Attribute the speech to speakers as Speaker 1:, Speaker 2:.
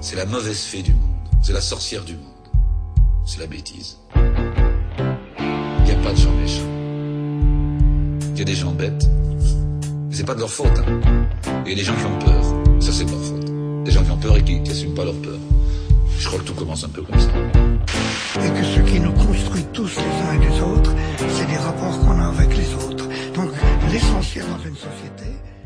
Speaker 1: C'est la mauvaise fée du monde. C'est la sorcière du monde. C'est la bêtise. Il n'y a pas de gens méchants. Il y a des gens bêtes. Mais c'est pas de leur faute. Il y a des gens qui ont peur. Ça, c'est de leur faute. Des gens qui ont peur et qui n'assument pas leur peur. Je crois que tout commence un peu comme ça.
Speaker 2: Et que ce qui nous construit tous les uns et les autres, c'est les rapports qu'on a avec les autres. Donc, l'essentiel dans une société...